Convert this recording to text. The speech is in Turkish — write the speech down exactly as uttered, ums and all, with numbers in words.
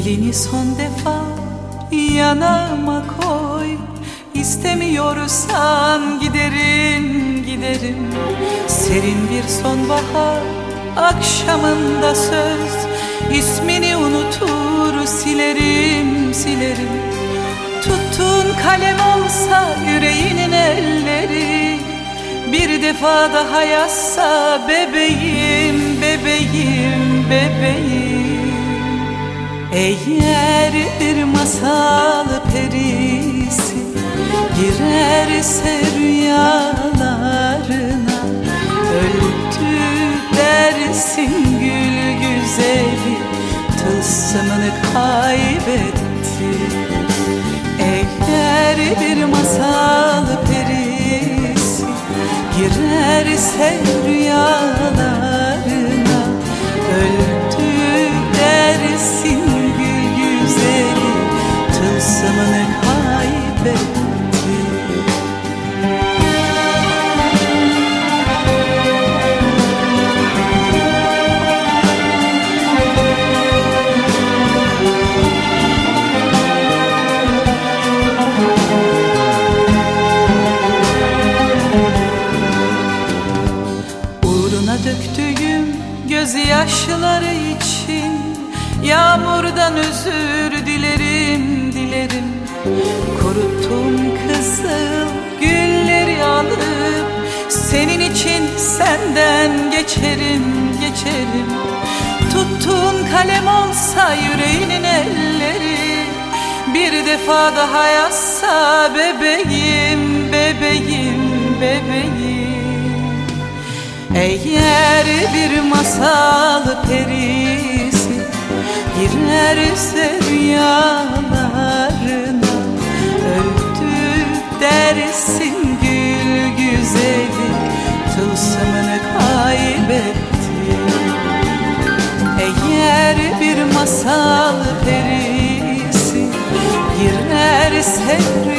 Elini son defa yanağıma koy. İstemiyorsan giderim, giderim. Serin bir sonbahar akşamında söz, ismini unutur silerim, silerim. Tuttuğun kalem olsa yüreğinin elleri, bir defa daha yazsa bebeğim, bebeğim, bebeğim. Eğer bir masal perisi girerse rüyalarına, öldü dersin gül güzeli, tılsımını kaybetti. Eğer bir masal perisi girerse rüyalarına, öldü dersin gül güzeli, tılsımını kaybetti. Döktüğüm gözyaşları için yağmurdan özür dilerim, dilerim. Kuruttum kızıl gülleri alıp senin için senden geçerim, geçerim. Tuttuğun kalem olsa yüreğinin elleri, bir defa daha yazsa bebeğim, bebeğim, bebeğim. Eğer bir masal perisi girerse rüyalarına, öldü dersin gül güzeli, tılsımını kaybetti. Eğer bir masal perisi girerse